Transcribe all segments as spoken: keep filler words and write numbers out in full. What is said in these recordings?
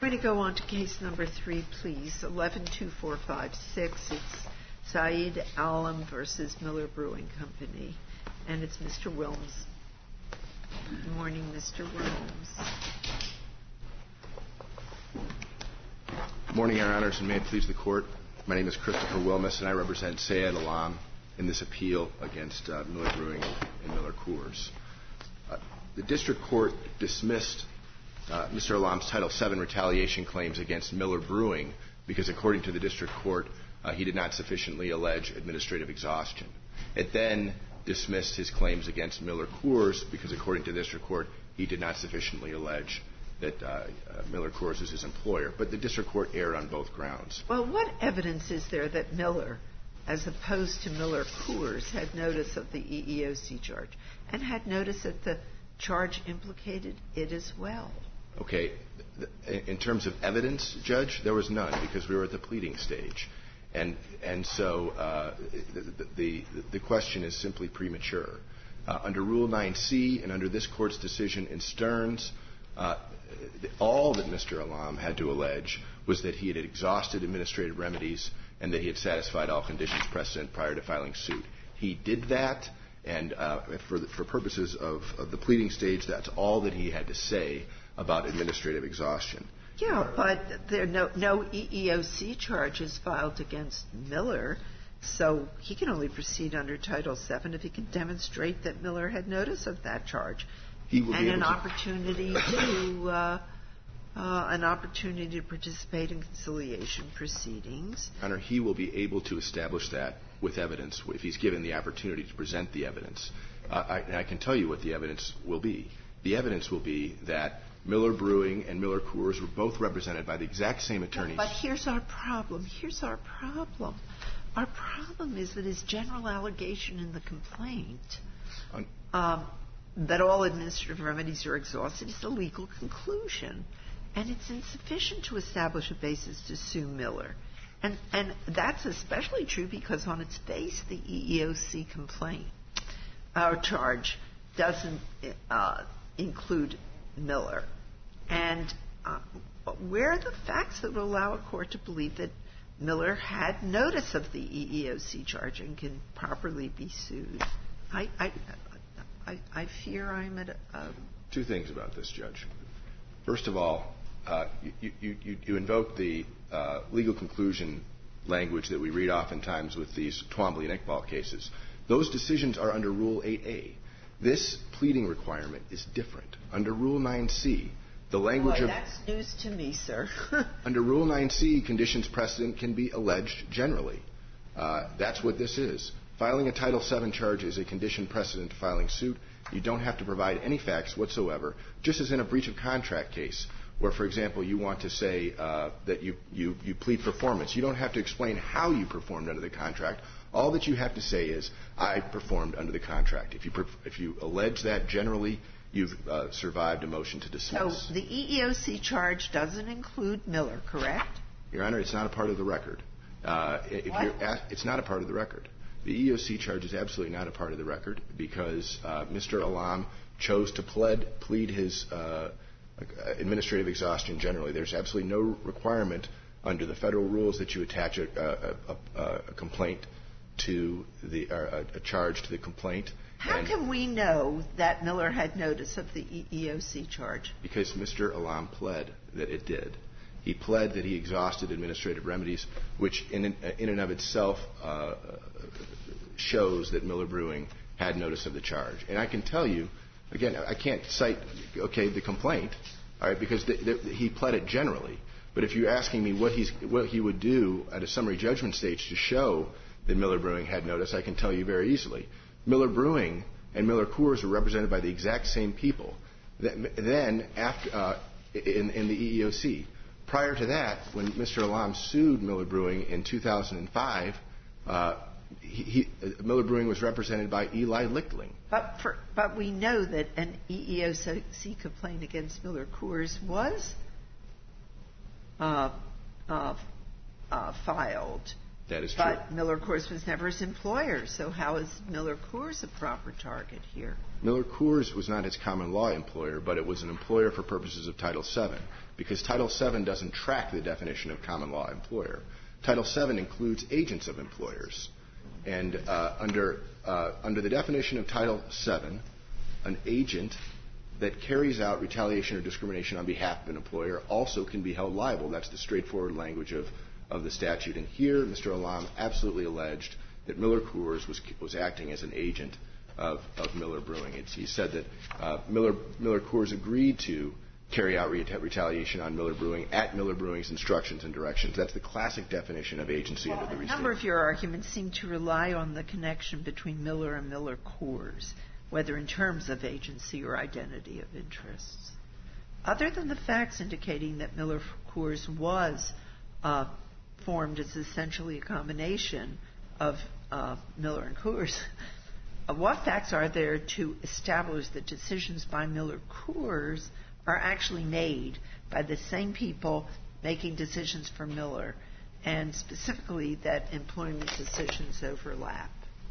We're going to go on to case number three, please. eleven two four five six. It's Saeed Alam versus Miller Brewing Company. And it's Mister Wilms. Good morning, Mister Wilms. Good morning, Your Honors, and may it please the Court. My name is Christopher Wilmus, and I represent Saeed Alam in this appeal against uh, Miller Brewing and Miller Coors. Uh, the District Court dismissed Uh, Mister Alam's Title seven retaliation claims against Miller Brewing because, according to the District Court, uh, he did not sufficiently allege administrative exhaustion. It then dismissed his claims against Miller Coors because, according to the District Court, he did not sufficiently allege that uh, uh, Miller Coors is his employer. But the District Court erred on both grounds. Well, what evidence is there that Miller, as opposed to Miller Coors, had notice of the E E O C charge and had notice that the charge implicated it as well? Okay, in terms of evidence, Judge, there was none because we were at the pleading stage. And and so uh, the, the the question is simply premature. Uh, under Rule nine C and under this Court's decision in Stearns, uh, all that Mister Alam had to allege was that he had exhausted administrative remedies and that he had satisfied all conditions precedent prior to filing suit. He did that, and uh, for, the, for purposes of, of the pleading stage, that's all that he had to say about administrative exhaustion. Yeah, but there are no, no E E O C charges filed against Miller, so he can only proceed under Title seven if he can demonstrate that Miller had notice of that charge he will and be an able to opportunity to uh, uh, an opportunity to participate in conciliation proceedings. Honor, he will be able to establish that with evidence if he's given the opportunity to present the evidence. Uh, I, and I can tell you what the evidence will be. The evidence will be that Miller Brewing and Miller Coors were both represented by the exact same attorneys. But here's our problem. Here's our problem. Our problem is that his general allegation in the complaint um, that all administrative remedies are exhausted is a legal conclusion, and it's insufficient to establish a basis to sue Miller. And, and that's especially true because on its face, the E E O C complaint, our charge, doesn't uh, include Miller. And uh, where are the facts that would allow a court to believe that Miller had notice of the E E O C charge and can properly be sued? I, I, I, I fear I'm at a... a Two things about this, Judge. First of all, uh, you, you, you, you invoke the uh, legal conclusion language that we read oftentimes with these Twombly and Iqbal cases. Those decisions are under Rule eight A. This pleading requirement is different. Under Rule nine C, the language Boy, of... that's news to me, sir. Under Rule nine C, conditions precedent can be alleged generally. Uh, that's what this is. Filing a Title seven charge is a condition precedent to filing suit. You don't have to provide any facts whatsoever, just as in a breach of contract case, where, for example, you want to say uh, that you, you, you plead performance. You don't have to explain how you performed under the contract. All that you have to say is, I performed under the contract. If you, per- if you allege that generally, you've uh, survived a motion to dismiss. So the E E O C charge doesn't include Miller, correct? Your Honor, it's not a part of the record. Uh, if what? you're asked, it's not a part of the record. The E E O C charge is absolutely not a part of the record because uh, Mister Alam chose to plead, plead his uh, administrative exhaustion generally. There's absolutely no requirement under the federal rules that you attach a, a, a, a complaint to the uh, a charge to the complaint. How and can we know that Miller had notice of the E E O C charge? Because Mister Alam pled that it did. He pled that he exhausted administrative remedies, which in, in and of itself uh, shows that Miller Brewing had notice of the charge. And I can tell you, again, I can't cite, okay, the complaint, all right, because the, the, he pled it generally. But if you're asking me what, he's, what he would do at a summary judgment stage to show that Miller Brewing had notice, I can tell you very easily. Miller Brewing and Miller Coors were represented by the exact same people. Then, after, uh, in, in the E E O C, prior to that, when Mister Alam sued Miller Brewing in two thousand five, uh, he, he, Miller Brewing was represented by Eli Lichtling. But, for, but we know that an E E O C complaint against Miller Coors was uh, uh, uh, filed That is true. But Miller Coors was never his employer, so how is Miller Coors a proper target here? Miller Coors was not his common law employer, but it was an employer for purposes of Title seven, because Title seven doesn't track the definition of common law employer. Title seven includes agents of employers. And uh, under, uh, under the definition of Title seven, an agent that carries out retaliation or discrimination on behalf of an employer also can be held liable. That's the straightforward language of, of the statute. And here, Mister Elam absolutely alleged that Miller Coors was, was acting as an agent of, of Miller Brewing. It's, he said that uh, Miller, Miller Coors agreed to carry out reta- retaliation on Miller Brewing at Miller Brewing's instructions and directions. That's the classic definition of agency well, under the a restatement. number of your arguments seem to rely on the connection between Miller and Miller Coors, whether in terms of agency or identity of interests. Other than the facts indicating that Miller Coors was uh, formed as essentially a combination of uh, Miller and Coors, uh, what facts are there to establish that decisions by Miller Coors are actually made by the same people making decisions for Miller, and specifically that employment decisions overlap?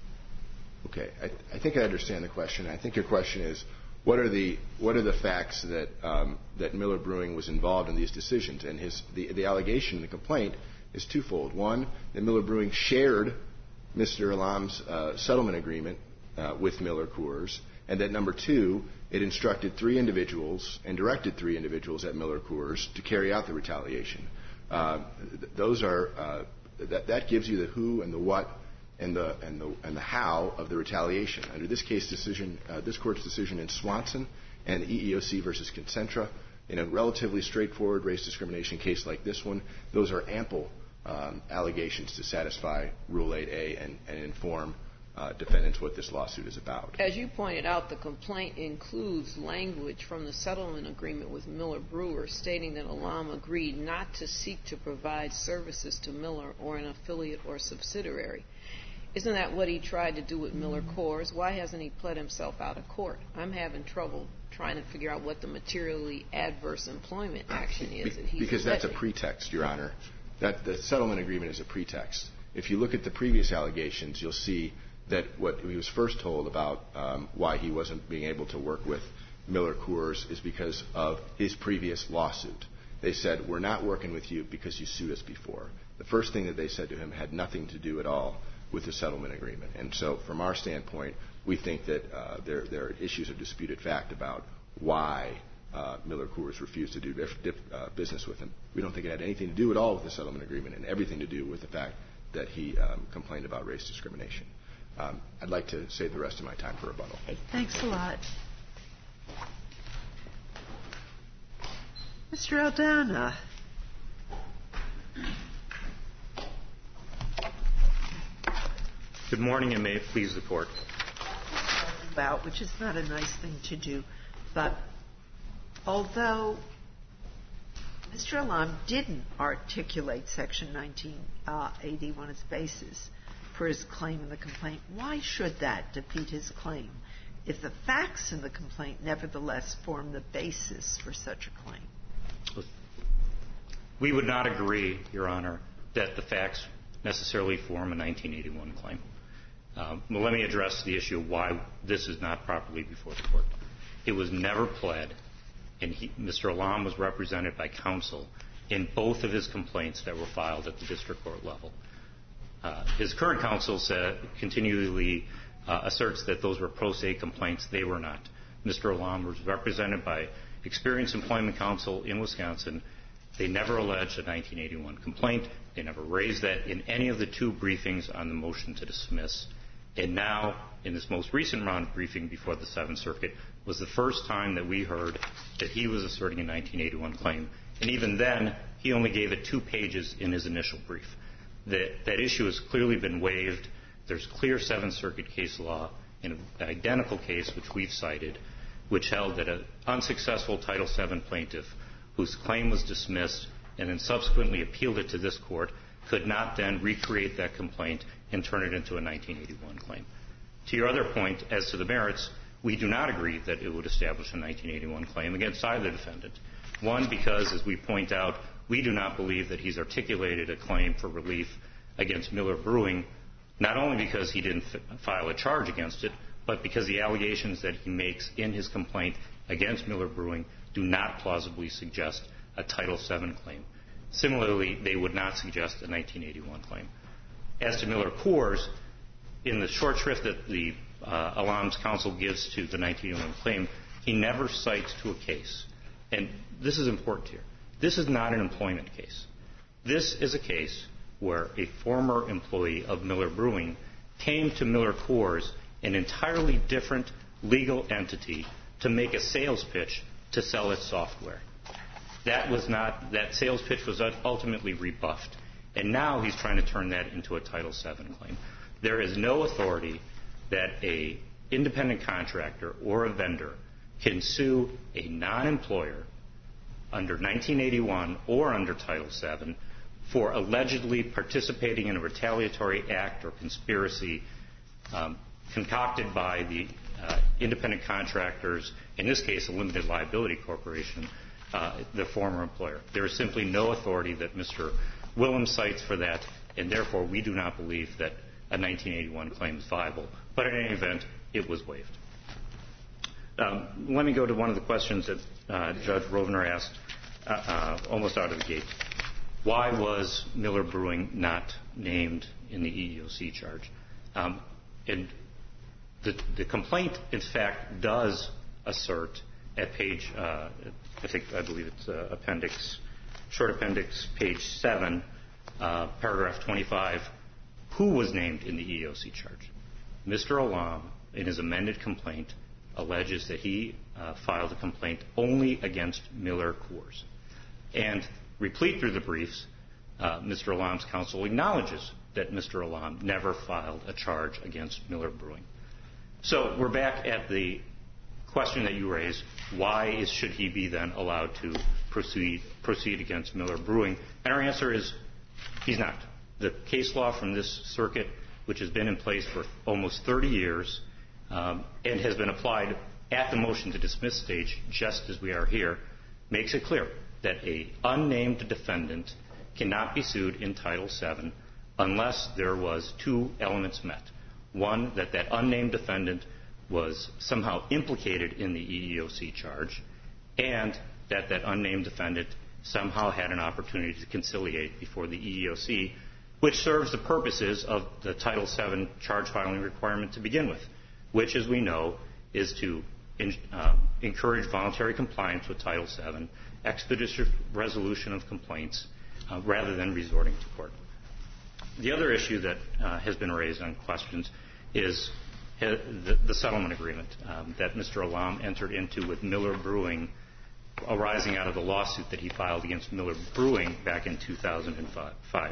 Okay, I, I think I understand the question. I think your question is, what are the what are the facts that um, that Miller Brewing was involved in these decisions? And his the, the allegation, the complaint, is twofold. One, that Miller Brewing shared Mister Elam's uh, settlement agreement uh, with Miller Coors, and that number two, it instructed three individuals and directed three individuals at Miller Coors to carry out the retaliation. Uh, th- those are uh, that that gives you the who and the what and the and the and the how of the retaliation. Under this case decision, uh, this court's decision in Swanson and the E E O C versus Concentra, in a relatively straightforward race discrimination case like this one, those are ample um, allegations to satisfy Rule eight A and, and inform Uh, defendants what this lawsuit is about. As you pointed out, the complaint includes language from the settlement agreement with Miller Brewer stating that Elam agreed not to seek to provide services to Miller or an affiliate or subsidiary. Isn't that what he tried to do with Miller Coors? Why hasn't he pled himself out of court? I'm having trouble trying to figure out what the materially adverse employment action is that he's Because that's a alleging. pretext, Your Honor. That the settlement agreement is a pretext. If you look at the previous allegations, you'll see that what he was first told about um, why he wasn't being able to work with Miller Coors is because of his previous lawsuit. They said, we're not working with you because you sued us before. The first thing that they said to him had nothing to do at all with the settlement agreement. And so from our standpoint, we think that uh, there, there are issues of disputed fact about why uh, Miller Coors refused to do dif- dif- uh, business with him. We don't think it had anything to do at all with the settlement agreement and everything to do with the fact that he um, complained about race discrimination. Um, I'd like to save the rest of my time for rebuttal. Thanks a lot. Mister Aldana. Good morning, and may it please the Court. About, which is not a nice thing to do, but although Mister Elam didn't articulate Section nineteen eighty-one as basis for his claim in the complaint, why should that defeat his claim if the facts in the complaint nevertheless form the basis for such a claim? We would not agree, Your Honor, that the facts necessarily form a nineteen eighty-one claim. Um, well, let me address the issue of why this is not properly before the Court. It was never pled, and he, Mister Elam was represented by counsel in both of his complaints that were filed at the district court level. Uh, his current counsel said, continually uh, asserts that those were pro se complaints. They were not. Mister Elam was represented by experienced employment counsel in Wisconsin. They never alleged a nineteen eighty-one complaint. They never raised that in any of the two briefings on the motion to dismiss. And now, in this most recent round of briefing before the Seventh Circuit, was the first time that we heard that he was asserting a nineteen eighty-one claim. And even then, he only gave it two pages in his initial brief. That, that issue has clearly been waived. There's clear Seventh Circuit case law in an identical case which we've cited, which held that an unsuccessful Title seven plaintiff whose claim was dismissed and then subsequently appealed it to this court could not then recreate that complaint and turn it into a nineteen eighty-one claim. To your other point, as to the merits, we do not agree that it would establish a nineteen eighty-one claim against either defendant. One, because, as we point out, we do not believe that he's articulated a claim for relief against Miller Brewing, not only because he didn't f- file a charge against it, but because the allegations that he makes in his complaint against Miller Brewing do not plausibly suggest a Title seven claim. Similarly, they would not suggest a nineteen eighty-one claim. As to Miller Coors, in the short shrift that the uh, Alam's counsel gives to the nineteen eighty-one claim, he never cites to a case. And this is important here. This is not an employment case. This is a case where a former employee of Miller Brewing came to Miller Coors, an entirely different legal entity, to make a sales pitch to sell its software. That was not, that sales pitch was ultimately rebuffed. And now he's trying to turn that into a Title seven claim. There is no authority that a independent contractor or a vendor can sue a non-employer under nineteen eighty-one or under Title seven for allegedly participating in a retaliatory act or conspiracy um, concocted by the uh, independent contractors, in this case a limited liability corporation, uh, the former employer. There is simply no authority that Mister Willems cites for that, and therefore we do not believe that a nineteen eighty-one claim is viable. But in any event, it was waived. Um, let me go to one of the questions that uh, Judge Rovner asked uh, uh, almost out of the gate. Why was Miller Brewing not named in the E E O C charge? Um, and the, the complaint, in fact, does assert at page, uh, I think, I believe it's uh, appendix, short appendix, page seven, uh, paragraph twenty-five, who was named in the E E O C charge. Mister Alam, in his amended complaint, alleges that he uh, filed a complaint only against Miller Coors. And replete through the briefs, uh, Mister Alam's counsel acknowledges that Mister Alam never filed a charge against Miller Brewing. So we're back at the question that you raised, why is, should he be then allowed to proceed, proceed against Miller Brewing? And our answer is he's not. The case law from this circuit, which has been in place for almost thirty years um, and has been applied at the motion to dismiss stage, just as we are here, makes it clear that a unnamed defendant cannot be sued in Title seven unless there was two elements met. One, that that unnamed defendant was somehow implicated in the E E O C charge, and that that unnamed defendant somehow had an opportunity to conciliate before the E E O C, which serves the purposes of the Title seven charge filing requirement to begin with, which, as we know, is to in, uh, encourage voluntary compliance with Title seven, expeditious resolution of complaints, uh, rather than resorting to court. The other issue that uh, has been raised on questions is the, the settlement agreement um, that Mister Alam entered into with Miller Brewing, arising out of the lawsuit that he filed against Miller Brewing back in two thousand five.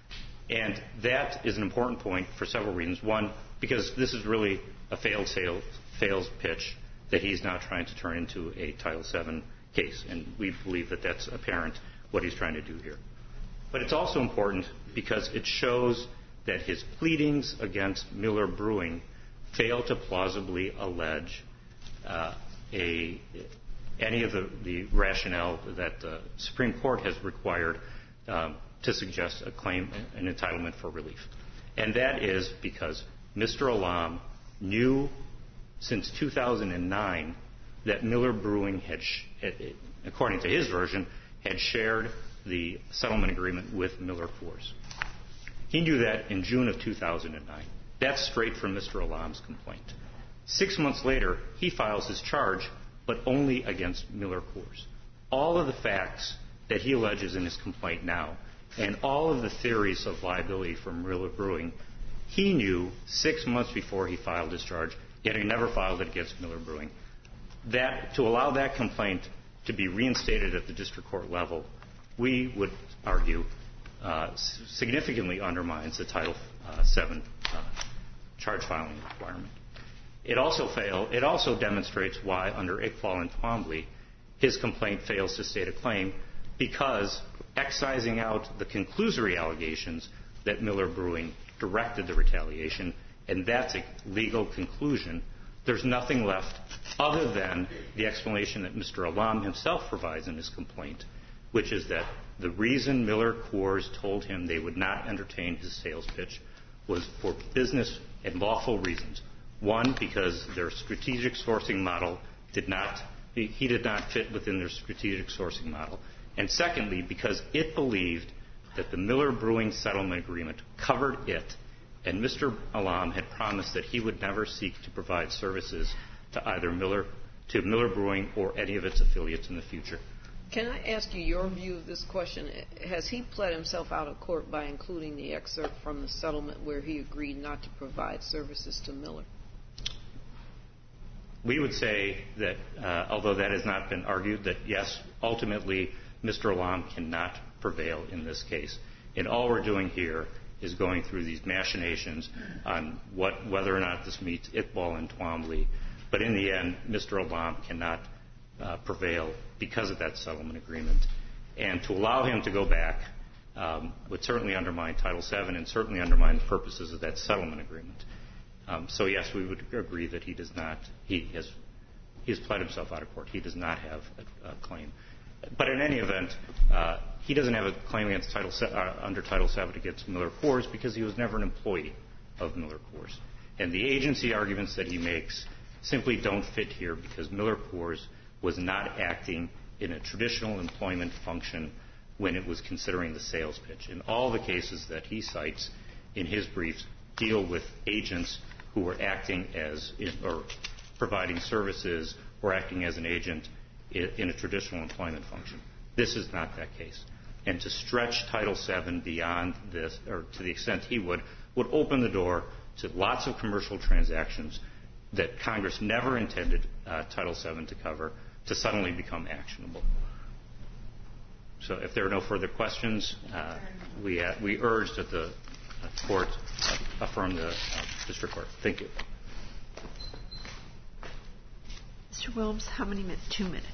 And that is an important point for several reasons. One, because this is really a failed sales, fails pitch that he's now trying to turn into a Title seven case, and we believe that that's apparent what he's trying to do here. But it's also important because it shows that his pleadings against Miller Brewing fail to plausibly allege uh, a, any of the, the rationale that the Supreme Court has required um, to suggest a claim, an entitlement for relief. And that is because Mister Alam knew since two thousand nine that Miller Brewing had, according to his version, had shared the settlement agreement with Miller Coors. He knew that in June of two thousand nine. That's straight from Mister Alam's complaint. Six months later, he files his charge, but only against Miller Coors. All of the facts that he alleges in his complaint now, and all of the theories of liability from Miller Brewing, he knew six months before he filed his charge, yet he never filed it against Miller Brewing. That, to allow that complaint to be reinstated at the district court level, we would argue uh, significantly undermines the Title uh, seven uh, charge filing requirement. It also fail, it also demonstrates why, under Iqbal and Twombly, his complaint fails to state a claim, because excising out the conclusory allegations that Miller Brewing directed the retaliation, and that's a legal conclusion, there's nothing left other than the explanation that Mister Alam himself provides in his complaint, which is that the reason Miller Coors told him they would not entertain his sales pitch was for business and lawful reasons. One, because their strategic sourcing model did not, he did not fit within their strategic sourcing model. And secondly, because it believed that the Miller Brewing settlement agreement covered it, and Mister Alam had promised that he would never seek to provide services to either Miller, to Miller Brewing or any of its affiliates in the future. Can I ask you your view of this question? Has he pled himself out of court by including the excerpt from the settlement where he agreed not to provide services to Miller? We would say that, uh, although that has not been argued, that yes, ultimately Mister Alam cannot prevail in this case. And all we're doing here is going through these machinations on what, whether or not this meets Iqbal and Twombly. But in the end, Mister Alam cannot uh, prevail because of that settlement agreement. And to allow him to go back um, would certainly undermine Title seven and certainly undermine the purposes of that settlement agreement. Um, so yes, we would agree that he does not, he has, he has pled himself out of court. He does not have a, a claim. But in any event, uh, he doesn't have a claim against Title se- uh, under Title seven against Miller Coors because he was never an employee of Miller Coors. And the agency arguments that he makes simply don't fit here because Miller Coors was not acting in a traditional employment function when it was considering the sales pitch. And all the cases that he cites in his briefs deal with agents who were acting as, or providing services or acting as an agent in a traditional employment function. This is not that case. And to stretch Title seven beyond this, or to the extent he would, would open the door to lots of commercial transactions that Congress never intended uh, Title seven to cover to suddenly become actionable. So if there are no further questions, uh, we, uh, we urge that the uh, Court uh, affirm the uh, District Court. Thank you. Mister Williams, how many minutes? Two minutes.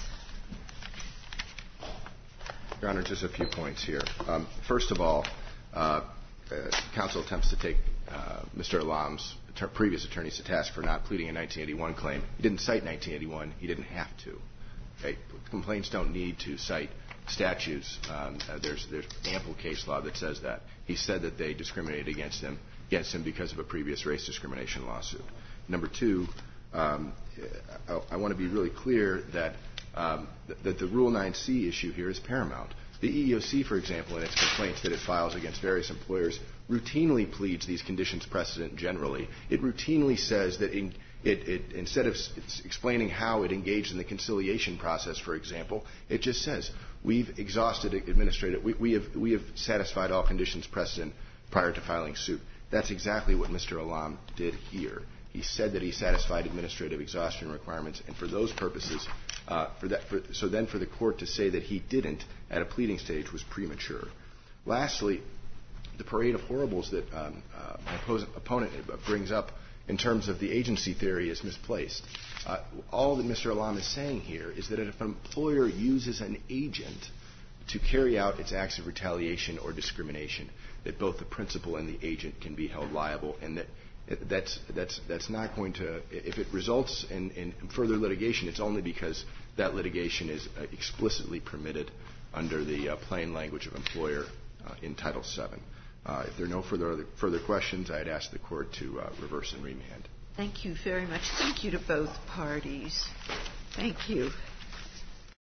Your Honor, just a few points here. Um, first of all, uh, uh, counsel attempts to take uh, Mister Alam's ter- previous attorneys to task for not pleading a nineteen eighty-one claim. He didn't cite nineteen eighty-one. He didn't have to. Okay? Complaints don't need to cite statutes. Um, uh, there's, there's ample case law that says that. He said that they discriminated against him, against him because of a previous race discrimination lawsuit. Number two, um, I, I want to be really clear that Um, that the Rule nine C issue here is paramount. The E E O C, for example, in its complaints that it files against various employers, routinely pleads these conditions precedent generally. It routinely says that in, it, it, instead of s- explaining how it engaged in the conciliation process, for example, it just says, we've exhausted administrative, we, we, have, we have satisfied all conditions precedent prior to filing suit. That's exactly what Mister Alam did here. He said that he satisfied administrative exhaustion requirements, and for those purposes, uh, for that, for, so then for the court to say that he didn't at a pleading stage was premature. Lastly, the parade of horribles that um, uh, my opposing, opponent brings up in terms of the agency theory is misplaced. Uh, all that Mister Alam is saying here is that if an employer uses an agent to carry out its acts of retaliation or discrimination, that both the principal and the agent can be held liable, and that That's that's that's not going to. If it results in, in further litigation, it's only because that litigation is uh, explicitly permitted under the uh, plain language of employer uh, in Title seven. Uh, if there are no further further questions, I'd ask the court to uh, reverse and remand. Thank you very much. Thank you to both parties. Thank you.